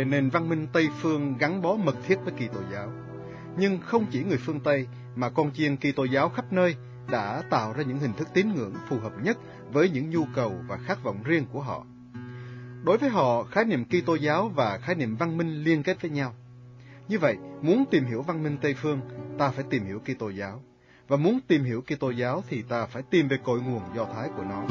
về nền văn minh Tây phương gắn bó mật thiết với Kitô giáo. Nhưng không chỉ người phương Tây mà con chiên Kitô giáo khắp nơi đã tạo ra những hình thức tín ngưỡng phù hợp nhất với những nhu cầu và khát vọng riêng của họ. Đối với họ, khái niệm Kitô giáo và khái niệm văn minh liên kết với nhau. Như vậy, muốn tìm hiểu văn minh Tây phương, ta phải tìm hiểu Kitô giáo. Và muốn tìm hiểu Kitô giáo thì ta phải tìm về cội nguồn Do Thái của nó.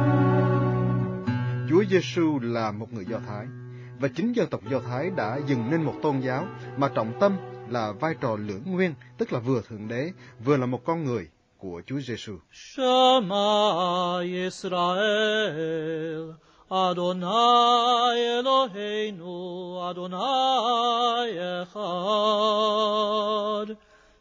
Chúa Giêsu là một người Do Thái, và chính dân tộc Do Thái đã dựng nên một tôn giáo mà trọng tâm là vai trò lưỡng nguyên, tức là vừa thượng đế, vừa là một con người của Chúa Giêsu. Shema Yisrael, Adonai Eloheinu, Adonai Echad,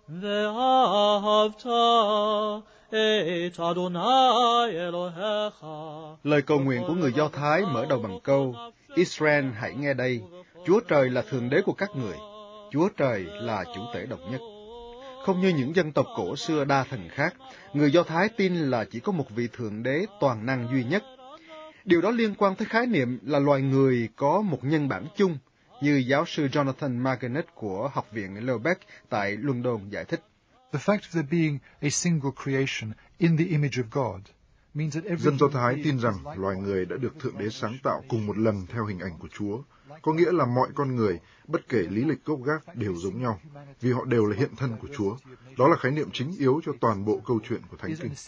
Ve'ahavta et Adonai Elohecha. Lời cầu nguyện của người Do Thái mở đầu bằng câu: Israel hãy nghe đây, Chúa Trời là thượng đế của các người, Chúa Trời là chủ tể độc nhất. Không như những dân tộc cổ xưa đa thần khác, người Do Thái tin là chỉ có một vị thượng đế toàn năng duy nhất. Điều đó liên quan tới khái niệm là loài người có một nhân bản chung, như giáo sư Jonathan Marganet của Học viện Lubbock tại London giải thích. The fact of there being a single creation in the image of God means that every Dân Do Thái tin rằng loài người đã được Thượng Đế sáng tạo cùng một lần theo hình ảnh của Chúa, có nghĩa là mọi con người, bất kể lý lịch gốc gác, đều giống nhau, vì họ đều là hiện thân của Chúa. Đó là khái niệm chính yếu cho toàn bộ câu chuyện của Thánh Kinh.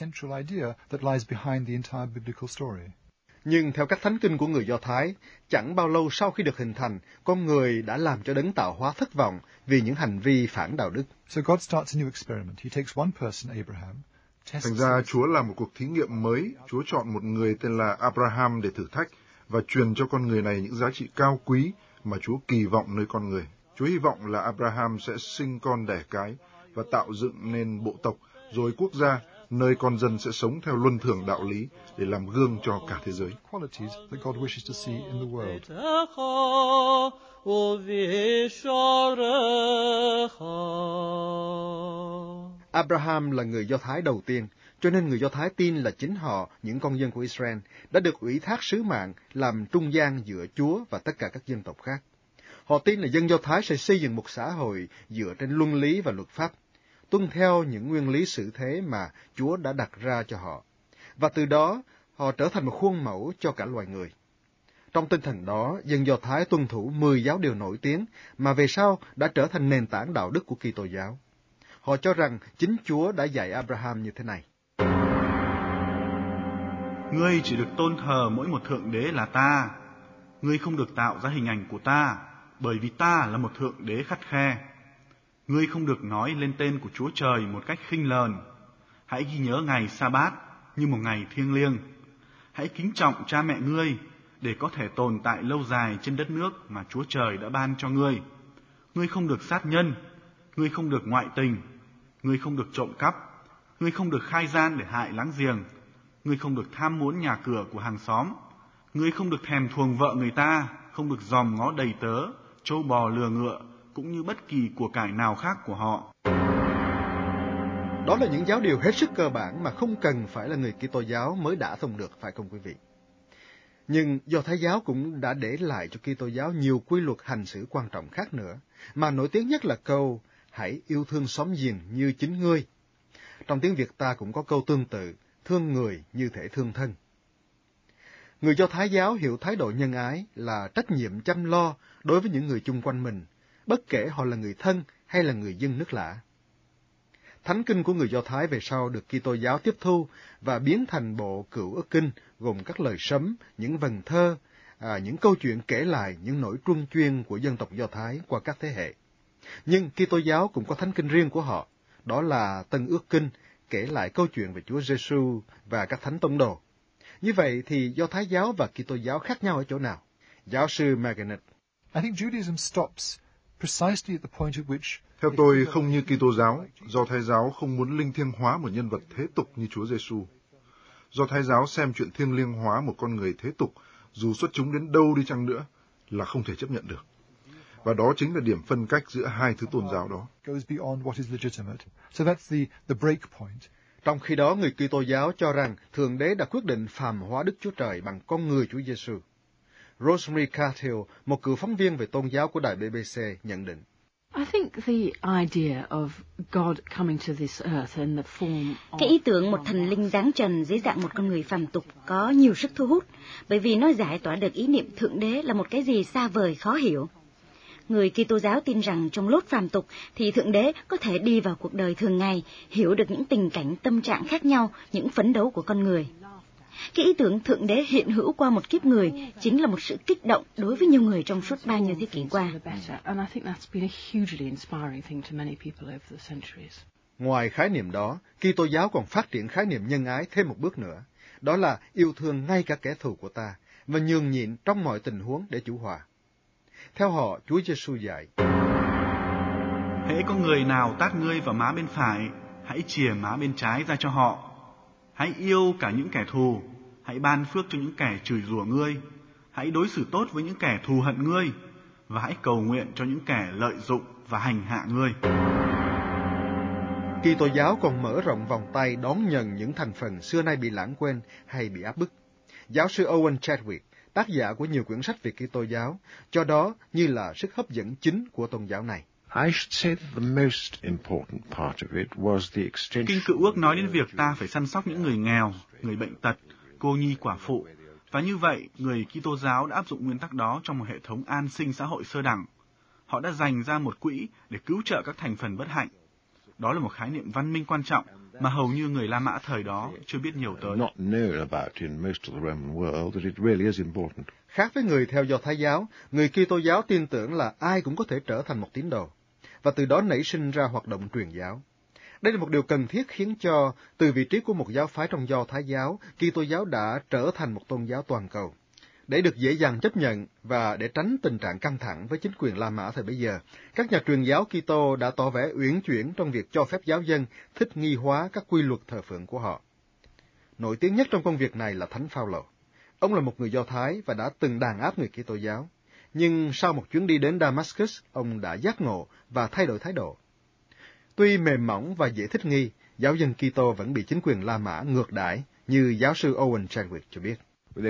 Nhưng theo các thánh kinh của người Do Thái, chẳng bao lâu sau khi được hình thành, con người đã làm cho đấng tạo hóa thất vọng vì những hành vi phản đạo đức. Thành ra Chúa làm một cuộc thí nghiệm mới. Chúa chọn một người tên là Abraham để thử thách và truyền cho con người này những giá trị cao quý mà Chúa kỳ vọng nơi con người. Chúa hy vọng là Abraham sẽ sinh con đẻ cái và tạo dựng nên bộ tộc, rồi quốc gia, nơi con dân sẽ sống theo luân thường đạo lý để làm gương cho cả thế giới. Abraham là người Do Thái đầu tiên, cho nên người Do Thái tin là chính họ, những con dân của Israel, đã được ủy thác sứ mạng làm trung gian giữa Chúa và tất cả các dân tộc khác. Họ tin là dân Do Thái sẽ xây dựng một xã hội dựa trên luân lý và luật pháp, tuân theo những nguyên lý xử thế mà Chúa đã đặt ra cho họ. Và từ đó, họ trở thành một khuôn mẫu cho cả loài người. Trong tinh thần đó, dân Do Thái tuân thủ 10 giáo điều nổi tiếng mà về sau đã trở thành nền tảng đạo đức của Kitô giáo. Họ cho rằng chính Chúa đã dạy Abraham như thế này: Ngươi chỉ được tôn thờ mỗi một thượng đế là ta. Ngươi không được tạo ra hình ảnh của ta, bởi vì ta là một thượng đế khắt khe. Ngươi không được nói lên tên của Chúa Trời một cách khinh lờn. Hãy ghi nhớ ngày Sa-bát như một ngày thiêng liêng. Hãy kính trọng cha mẹ ngươi để có thể tồn tại lâu dài trên đất nước mà Chúa Trời đã ban cho ngươi. Ngươi không được sát nhân. Ngươi không được ngoại tình. Ngươi không được trộm cắp. Ngươi không được khai gian để hại láng giềng. Ngươi không được tham muốn nhà cửa của hàng xóm. Ngươi không được thèm thuồng vợ người ta, không được dòm ngó đầy tớ, trâu bò lừa ngựa, cũng như bất kỳ của cải nào khác của họ. Đó là những giáo điều hết sức cơ bản mà không cần phải là người Kitô giáo mới đã thông được, phải không quý vị? Nhưng Do Thái giáo cũng đã để lại cho Kitô giáo nhiều quy luật hành xử quan trọng khác nữa, mà nổi tiếng nhất là câu hãy yêu thương xóm giềng như chính ngươi. Trong tiếng Việt ta cũng có câu tương tự, thương người như thể thương thân. Người Do Thái giáo hiểu thái độ nhân ái là trách nhiệm chăm lo đối với những người chung quanh mình, bất kể họ là người thân hay là người dân nước lạ. Thánh kinh của người Do Thái về sau được Kitô giáo tiếp thu và biến thành bộ Cựu Ước Kinh, gồm các lời sấm, những vần thơ, những câu chuyện kể lại những nỗi truân chuyên của dân tộc Do Thái qua các thế hệ. Nhưng Kitô giáo cũng có thánh kinh riêng của họ, đó là Tân Ước Kinh, kể lại câu chuyện về Chúa Giêsu và các thánh tông đồ. Như vậy thì Do Thái giáo và Kitô giáo khác nhau ở chỗ nào? Giáo sư Margaret. Theo tôi, không như Kitô giáo, Do Thái giáo không muốn linh thiêng hóa một nhân vật thế tục như Chúa Giêsu. Do Thái giáo xem chuyện thiêng liêng hóa một con người thế tục, dù xuất chúng đến đâu đi chăng nữa, là không thể chấp nhận được. Và đó chính là điểm phân cách giữa hai thứ tôn giáo đó. Trong khi đó, người Kitô giáo cho rằng Thượng Đế đã quyết định phàm hóa Đức Chúa Trời bằng con người Chúa Giêsu. Rosemary Cartill, một cựu phóng viên về tôn giáo của đài BBC, nhận định. Cái ý tưởng một thần linh giáng trần dưới dạng một con người phàm tục có nhiều sức thu hút, bởi vì nó giải tỏa được ý niệm Thượng Đế là một cái gì xa vời khó hiểu. Người Kitô giáo tin rằng trong lốt phàm tục thì Thượng Đế có thể đi vào cuộc đời thường ngày, hiểu được những tình cảnh tâm trạng khác nhau, những phấn đấu của con người. Cái ý tưởng Thượng Đế hiện hữu qua một kiếp người chính là một sự kích động đối với nhiều người trong suốt bao nhiêu thế kỷ qua. Ngoài khái niệm đó, Kitô giáo còn phát triển khái niệm nhân ái thêm một bước nữa, đó là yêu thương ngay cả kẻ thù của ta và nhường nhịn trong mọi tình huống để chủ hòa. Theo họ, Chúa Giêsu dạy: Hễ có người nào tát ngươi vào má bên phải, hãy chìa má bên trái ra cho họ. Hãy yêu cả những kẻ thù, hãy ban phước cho những kẻ chửi rủa ngươi, hãy đối xử tốt với những kẻ thù hận ngươi, và hãy cầu nguyện cho những kẻ lợi dụng và hành hạ ngươi. Kitô giáo còn mở rộng vòng tay đón nhận những thành phần xưa nay bị lãng quên hay bị áp bức. Giáo sư Owen Chadwick, tác giả của nhiều quyển sách về Kitô giáo, cho đó như là sức hấp dẫn chính của tôn giáo này. Kinh Cựu Ước nói đến việc ta phải săn sóc những người nghèo, người bệnh tật, cô nhi quả phụ, và như vậy người Kitô giáo đã áp dụng nguyên tắc đó trong một hệ thống an sinh xã hội sơ đẳng. Họ đã dành ra một quỹ để cứu trợ các thành phần bất hạnh. Đó là một khái niệm văn minh quan trọng mà hầu như người La Mã thời đó chưa biết nhiều tới. Khác với người theo Do Thái giáo, người Kitô giáo tin tưởng là ai cũng có thể trở thành một tín đồ, và từ đó nảy sinh ra hoạt động truyền giáo. Đây là một điều cần thiết khiến cho, từ vị trí của một giáo phái trong Do Thái giáo, Kitô giáo đã trở thành một tôn giáo toàn cầu. Để được dễ dàng chấp nhận và để tránh tình trạng căng thẳng với chính quyền La Mã thời bấy giờ, các nhà truyền giáo Kitô đã tỏ vẻ uyển chuyển trong việc cho phép giáo dân thích nghi hóa các quy luật thờ phượng của họ. Nổi tiếng nhất trong công việc này là Thánh Phaolô. Ông là một người Do Thái và đã từng đàn áp người Kitô giáo. Nhưng sau một chuyến đi đến Damascus, ông đã giác ngộ và thay đổi thái độ. Tuy mềm mỏng và dễ thích nghi, giáo dân Kitô vẫn bị chính quyền La Mã ngược đãi, như giáo sư Owen Chadwick cho biết.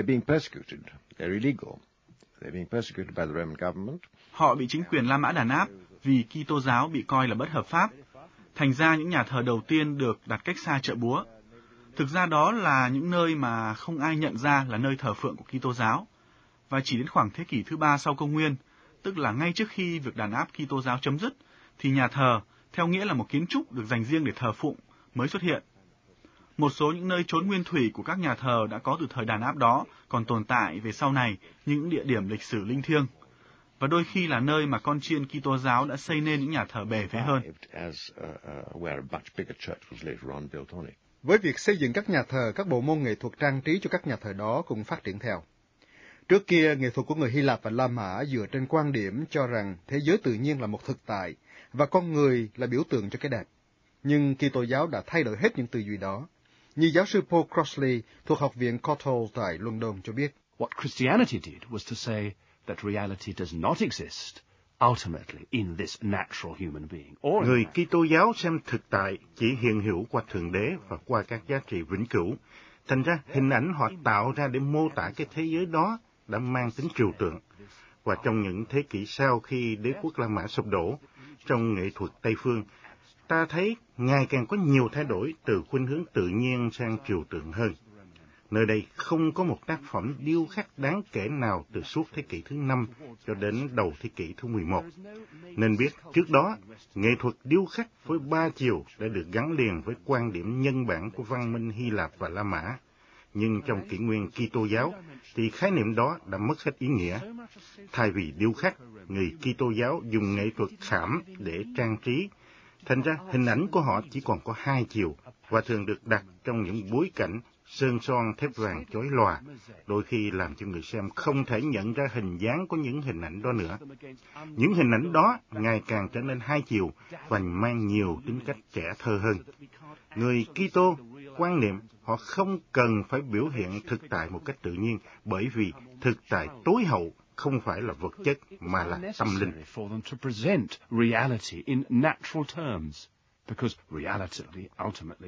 Họ bị chính quyền La Mã đàn áp vì Kitô giáo bị coi là bất hợp pháp. Thành ra những nhà thờ đầu tiên được đặt cách xa chợ búa. Thực ra đó là những nơi mà không ai nhận ra là nơi thờ phượng của Kitô giáo. Và chỉ đến khoảng thế kỷ thứ 3 sau công nguyên, tức là ngay trước khi việc đàn áp Kitô giáo chấm dứt, thì nhà thờ, theo nghĩa là một kiến trúc được dành riêng để thờ phụng, mới xuất hiện. Một số những nơi trốn nguyên thủy của các nhà thờ đã có từ thời đàn áp đó còn tồn tại về sau này như những địa điểm lịch sử linh thiêng, và đôi khi là nơi mà con chiên Kitô giáo đã xây nên những nhà thờ bề thế hơn. Với việc xây dựng các nhà thờ, các bộ môn nghệ thuật trang trí cho các nhà thờ đó cũng phát triển theo. Trước kia, nghệ thuật của người Hy Lạp và La Mã dựa trên quan điểm cho rằng thế giới tự nhiên là một thực tại và con người là biểu tượng cho cái đẹp. Nhưng Kitô giáo đã thay đổi hết những tư duy đó. Như giáo sư Paul Crossley thuộc Học viện Cottall tại London cho biết. What Christianity did was to say that reality does not exist ultimately in this natural human being. Người Kitô giáo xem thực tại chỉ hiện hữu qua Thượng Đế và qua các giá trị vĩnh cửu. Thành ra hình ảnh họ tạo ra để mô tả cái thế giới đó đã mang tính trừu tượng. Và trong những thế kỷ sau khi đế quốc La Mã sụp đổ, trong nghệ thuật Tây phương, ta thấy ngày càng có nhiều thay đổi từ khuynh hướng tự nhiên sang trừu tượng hơn. Nơi đây không có một tác phẩm điêu khắc đáng kể nào từ suốt thế kỷ thứ 5 cho đến đầu thế kỷ thứ 11. Nên biết trước đó, nghệ thuật điêu khắc với 3 chiều đã được gắn liền với quan điểm nhân bản của văn minh Hy Lạp và La Mã. Nhưng trong kỷ nguyên Kitô giáo thì khái niệm đó đã mất hết ý nghĩa. Thay vì điêu khắc, người Kitô giáo dùng nghệ thuật khảm để trang trí. Thành ra hình ảnh của họ chỉ còn có 2 chiều và thường được đặt trong những bối cảnh sơn son thép vàng chói lòa, đôi khi làm cho người xem không thể nhận ra hình dáng của những hình ảnh đó nữa. Những hình ảnh đó ngày càng trở nên 2 chiều và mang nhiều tính cách trẻ thơ hơn. Người Kitô quan niệm họ không cần phải biểu hiện thực tại một cách tự nhiên, bởi vì thực tại tối hậu không phải là vật chất mà là tâm linh.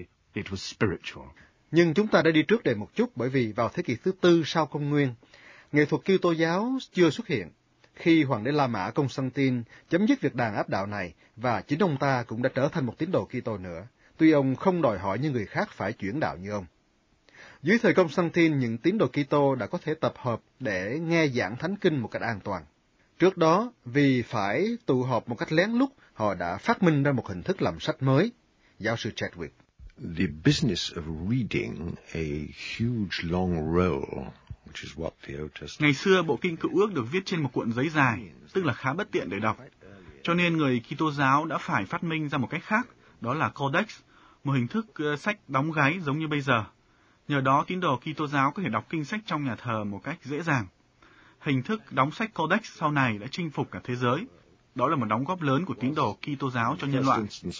Nhưng chúng ta đã đi trước đề một chút, bởi vì vào thế kỷ thứ 4 sau công nguyên, Nghệ thuật Kitô giáo chưa xuất hiện. Khi Hoàng đế La Mã Constantine chấm dứt việc đàn áp đạo này, và chính ông ta cũng đã trở thành một tín đồ Kitô nữa, tuy ông không đòi hỏi những người khác phải chuyển đạo như ông. Dưới thời Constantine, những tín đồ Kitô đã có thể tập hợp để nghe giảng Thánh Kinh một cách an toàn. Trước đó, vì phải tụ họp một cách lén lút, họ đã phát minh ra một hình thức làm sách mới. Giáo sư Chadwick. The business of reading a huge long roll, which is what the Old Testament. Ngày xưa, bộ kinh Cựu Ước được viết trên một cuộn giấy dài, tức là khá bất tiện để đọc. Cho nên người Kitô giáo đã phải phát minh ra một cách khác, đó là Codex, một hình thức sách đóng gáy giống như bây giờ. Nhờ đó, tín đồ Kitô giáo có thể đọc kinh sách trong nhà thờ một cách dễ dàng. Hình thức đóng sách Codex sau này đã chinh phục cả thế giới. Đó là một đóng góp lớn của tín đồ Kitô giáo cho nhân loại.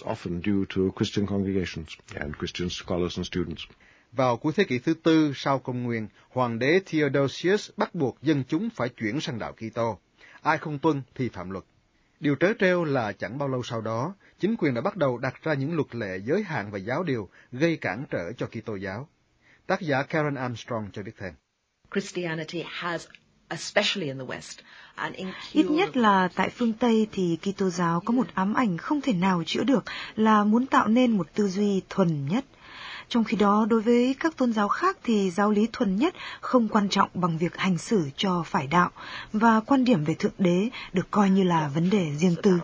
Vào cuối thế kỷ thứ tư sau công nguyên, Hoàng đế Theodosius bắt buộc dân chúng phải chuyển sang đạo Kitô. Ai không tuân thì phạm luật. Điều trớ trêu là chẳng bao lâu sau đó, chính quyền đã bắt đầu đặt ra những luật lệ giới hạn và giáo điều gây cản trở cho Kitô giáo. Tác giả Karen Armstrong cho biết thêm. Ít nhất là tại phương Tây thì Kitô giáo có một ám ảnh không thể nào chữa được là muốn tạo nên một tư duy thuần nhất. Trong khi đó, đối với các tôn giáo khác thì giáo lý thuần nhất không quan trọng bằng việc hành xử cho phải đạo, và quan điểm về Thượng Đế được coi như là vấn đề riêng tư.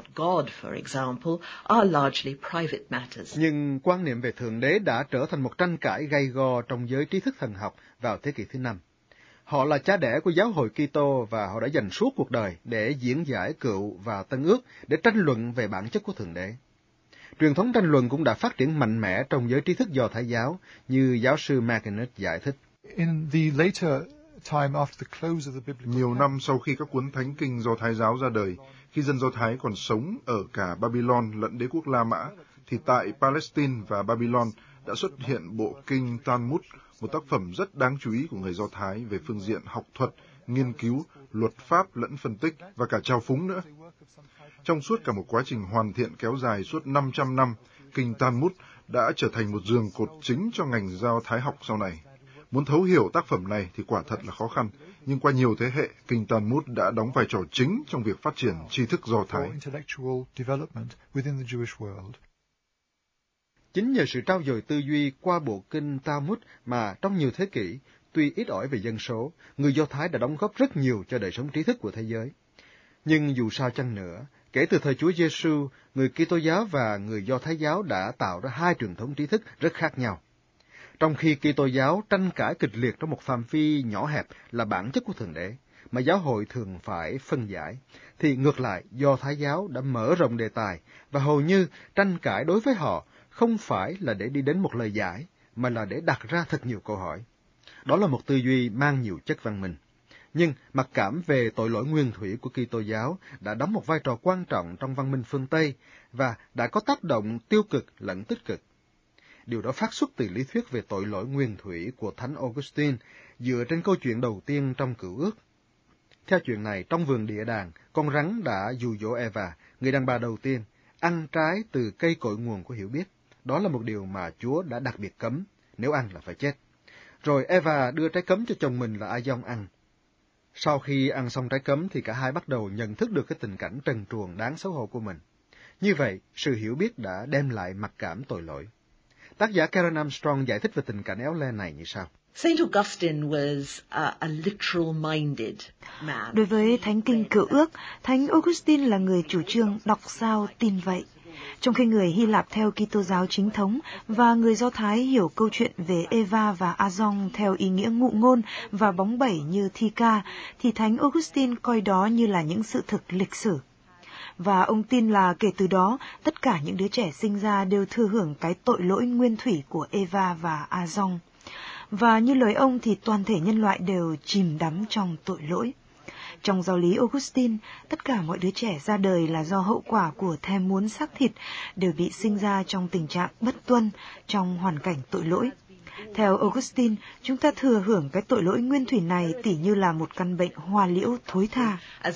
Nhưng quan niệm về Thượng Đế đã trở thành một tranh cãi gay go trong giới trí thức thần học vào thế kỷ thứ 5. Họ là cha đẻ của giáo hội Kitô và họ đã dành suốt cuộc đời để diễn giải Cựu và Tân Ước để tranh luận về bản chất của Thượng Đế. Truyền thống tranh luận cũng đã phát triển mạnh mẽ trong giới trí thức Do Thái giáo, như giáo sư McInnes giải thích. Nhiều năm sau khi các cuốn thánh kinh Do Thái giáo ra đời, khi dân Do Thái còn sống ở cả Babylon lẫn đế quốc La Mã, thì tại Palestine và Babylon đã xuất hiện bộ kinh Talmud, một tác phẩm rất đáng chú ý của người Do Thái về phương diện học thuật, nghiên cứu, luật pháp lẫn phân tích và cả trào phúng nữa. Trong suốt cả một quá trình hoàn thiện kéo dài suốt 500 năm, kinh Talmud đã trở thành một giường cột chính cho ngành Do Thái học sau này. Muốn thấu hiểu tác phẩm này thì quả thật là khó khăn, nhưng qua nhiều thế hệ, kinh Talmud đã đóng vai trò chính trong việc phát triển tri thức Do Thái. Chính nhờ sự trau dồi tư duy qua bộ kinh Talmud mà trong nhiều thế kỷ, tuy ít ỏi về dân số, người Do Thái đã đóng góp rất nhiều cho đời sống trí thức của thế giới. Nhưng dù sao chăng nữa, kể từ thời Chúa Giêsu, người Kitô giáo và người Do Thái giáo đã tạo ra hai truyền thống trí thức rất khác nhau. Trong khi Kitô giáo tranh cãi kịch liệt trong một phạm vi nhỏ hẹp là bản chất của Thượng Đế, mà giáo hội thường phải phân giải, thì ngược lại Do Thái giáo đã mở rộng đề tài, và hầu như tranh cãi đối với họ không phải là để đi đến một lời giải, mà là để đặt ra thật nhiều câu hỏi. Đó là một tư duy mang nhiều chất văn minh. Nhưng mặc cảm về tội lỗi nguyên thủy của Kitô giáo đã đóng một vai trò quan trọng trong văn minh phương Tây và đã có tác động tiêu cực lẫn tích cực. Điều đó phát xuất từ lý thuyết về tội lỗi nguyên thủy của Thánh Augustine dựa trên câu chuyện đầu tiên trong Cựu Ước. Theo chuyện này, trong vườn địa đàng, con rắn đã dụ dỗ Eva, người đàn bà đầu tiên, ăn trái từ cây cội nguồn của hiểu biết. Đó là một điều mà Chúa đã đặc biệt cấm, nếu ăn là phải chết. Rồi Eva đưa trái cấm cho chồng mình là A-dông ăn. Sau khi ăn xong trái cấm thì cả hai bắt đầu nhận thức được cái tình cảnh trần truồng đáng xấu hổ của mình. Như vậy, sự hiểu biết đã đem lại mặc cảm tội lỗi. Tác giả Karen Armstrong giải thích về tình cảnh éo le này như sau. Saint Augustine was a literal-minded man. Đối với Thánh Kinh Cựu Ước, Thánh Augustine là người chủ trương đọc sao tin vậy. Trong khi người Hy Lạp theo Kitô giáo chính thống và người Do Thái hiểu câu chuyện về Eva và A-dông theo ý nghĩa ngụ ngôn và bóng bẩy như thi ca, thì Thánh Augustine coi đó như là những sự thực lịch sử. Và ông tin là kể từ đó, tất cả những đứa trẻ sinh ra đều thừa hưởng cái tội lỗi nguyên thủy của Eva và A-dông. Và như lời ông thì toàn thể nhân loại đều chìm đắm trong tội lỗi. Trong giáo lý Augustine, tất cả mọi đứa trẻ ra đời là do hậu quả của thèm muốn xác thịt, đều bị sinh ra trong tình trạng bất tuân, trong hoàn cảnh tội lỗi. Theo Augustine, chúng ta thừa hưởng cái tội lỗi nguyên thủy này tỉ như là một căn bệnh hoa liễu thối tha.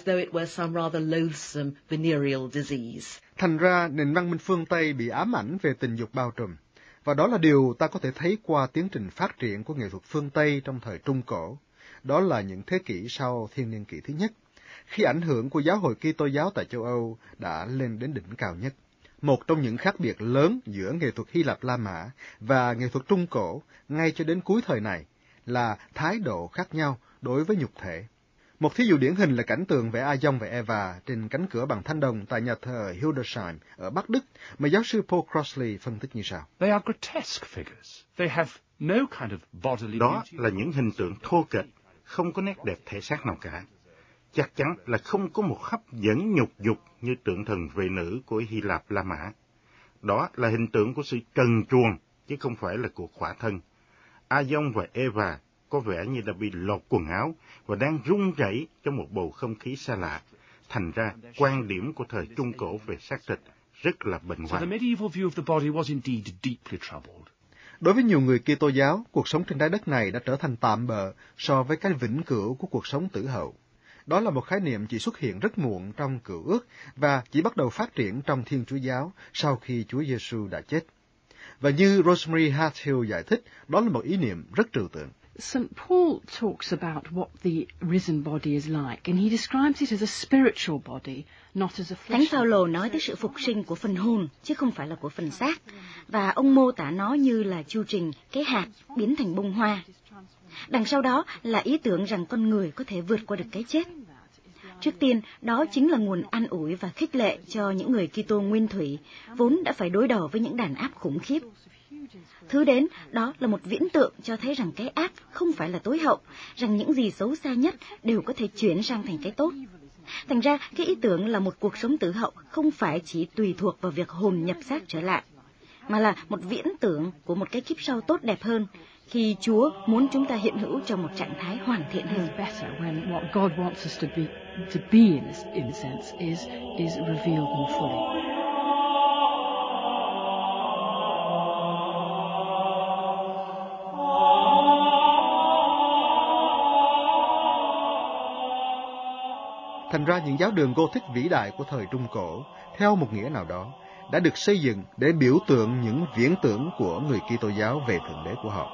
Thành ra, nền văn minh phương Tây bị ám ảnh về tình dục bao trùm. Và đó là điều ta có thể thấy qua tiến trình phát triển của nghệ thuật phương Tây trong thời Trung Cổ. đó là những thế kỷ sau thiên niên kỷ thứ nhất, khi ảnh hưởng của giáo hội Kitô giáo tại châu Âu đã lên đến đỉnh cao nhất. Một trong những khác biệt lớn giữa nghệ thuật Hy Lạp La Mã và nghệ thuật Trung Cổ ngay cho đến cuối thời này là thái độ khác nhau đối với nhục thể. Một thí dụ điển hình là cảnh tượng vẽ A-dông và Eva trên cánh cửa bằng thanh đồng tại nhà thờ Hildesheim ở Bắc Đức mà giáo sư Paul Crossley phân tích như sau. They are grotesque figures. They have no kind of bodily Đó beauty. là những hình tượng thô kệch, không có nét đẹp thể xác nào cả. Chắc chắn là không có một hấp dẫn nhục dục như tượng thần vệ nữ của Hy Lạp La Mã. Đó là hình tượng của sự trần truồng, chứ không phải là cuộc khỏa thân. A-dông và Eva có vẻ như đã bị lột quần áo và đang run rẩy trong một bầu không khí xa lạ. Thành ra, quan điểm của thời Trung Cổ về xác thịt rất là bệnh So the hoạn. medieval view of the body was indeed deeply troubled. Đối với nhiều người Kitô giáo, cuộc sống trên trái đất này đã trở thành tạm bợ so với cái vĩnh cửu của cuộc sống tử hậu. Đó là một khái niệm chỉ xuất hiện rất muộn trong Cựu Ước và chỉ bắt đầu phát triển trong Thiên Chúa giáo sau khi Chúa Giêsu đã chết. Và như Rosemary Hathill giải thích, đó là một ý niệm rất trừu tượng. St. Paul talks about what the risen body is like, and he describes it as a spiritual body, not as a Thánh fleshly Phaolô nói tới sự phục sinh của phần hồn, chứ không phải là của phần xác, và ông mô tả nó như là chu trình cái hạt biến thành bông hoa. Đằng sau đó là ý tưởng rằng con người có thể vượt qua được cái chết. Trước tiên, đó chính là nguồn an ủi và khích lệ cho những người Kitô nguyên thủy, vốn đã phải đối đầu với những đàn áp khủng khiếp. Thứ đến, đó là một viễn tượng cho thấy rằng cái ác không phải là tối hậu, rằng những gì xấu xa nhất đều có thể chuyển sang thành cái tốt. Thành ra, cái ý tưởng là một cuộc sống tử hậu không phải chỉ tùy thuộc vào việc hồn nhập xác trở lại, mà là một viễn tưởng của một cái kiếp sau tốt đẹp hơn, khi Chúa muốn chúng ta hiện hữu trong một trạng thái hoàn thiện hơn. better when what God wants us to be in a sense is revealed more fully. Thành ra những giáo đường Gothic vĩ đại của thời Trung Cổ, theo một nghĩa nào đó, đã được xây dựng để biểu tượng những viễn tưởng của người Kitô giáo về Thượng Đế của họ.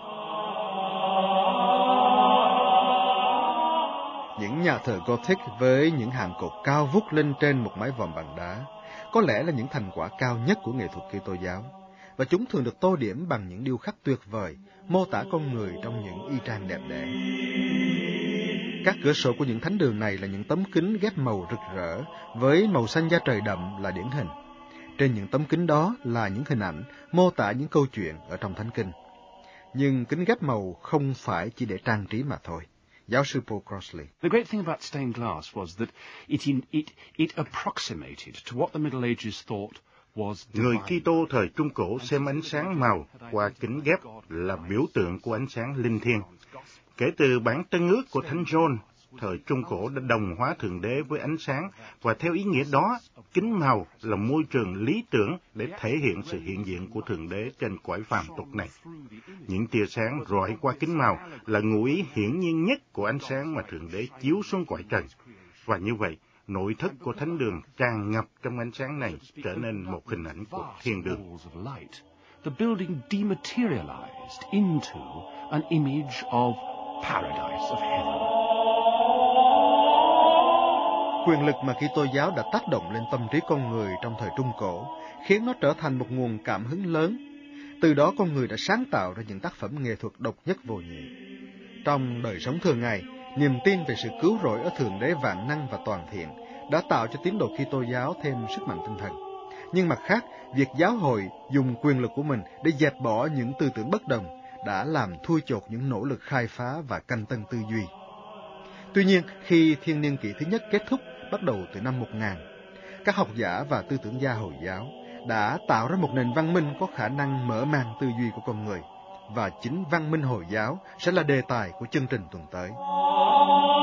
Những nhà thờ Gothic với những hàng cột cao vút lên trên một mái vòm bằng đá, có lẽ là những thành quả cao nhất của nghệ thuật Kitô giáo, và chúng thường được tô điểm bằng những điêu khắc tuyệt vời, mô tả con người trong những y trang đẹp đẽ. Các cửa sổ của những thánh đường này là những tấm kính ghép màu rực rỡ, với màu xanh da trời đậm là điển hình. Trên những tấm kính đó là những hình ảnh mô tả những câu chuyện ở trong Thánh Kinh. Nhưng kính ghép màu không phải chỉ để trang trí mà thôi. Giáo sư Paul Crossley. The great thing about stained glass was that it approximated to what the Middle Ages thought was Người divine. Kitô thời Trung Cổ xem ánh sáng màu qua kính ghép là biểu tượng của ánh sáng linh thiêng. Kể từ bản Tân Ước của Thánh John, thời Trung Cổ đã đồng hóa Thượng Đế với ánh sáng, và theo ý nghĩa đó, kính màu là môi trường lý tưởng để thể hiện sự hiện diện của Thượng Đế trên cõi phàm tục này. Những tia sáng rọi qua kính màu là ngụ ý hiển nhiên nhất của ánh sáng mà Thượng Đế chiếu xuống cõi trần. Và như vậy, nội thất của thánh đường tràn ngập trong ánh sáng này, trở nên một hình ảnh của thiên đường. Balls of light. The building dematerialized into an image of paradise, of heaven. Quyền lực mà Kitô giáo đã tác động lên tâm trí con người trong thời Trung Cổ khiến nó trở thành một nguồn cảm hứng lớn. Từ đó con người đã sáng tạo ra những tác phẩm nghệ thuật độc nhất vô nhị. Trong đời sống thường ngày, niềm tin về sự cứu rỗi ở Thượng Đế vạn năng và toàn thiện đã tạo cho tín đồ Kitô giáo thêm sức mạnh tinh thần. Nhưng mặt khác, việc giáo hội dùng quyền lực của mình để dẹp bỏ những tư tưởng bất đồng đã làm thui chột những nỗ lực khai phá và canh tân tư duy. Tuy nhiên, khi thiên niên kỷ thứ nhất kết thúc bắt đầu từ năm 1000, các học giả và tư tưởng gia Hồi giáo đã tạo ra một nền văn minh có khả năng mở mang tư duy của con người, và chính văn minh Hồi giáo sẽ là đề tài của chương trình tuần tới.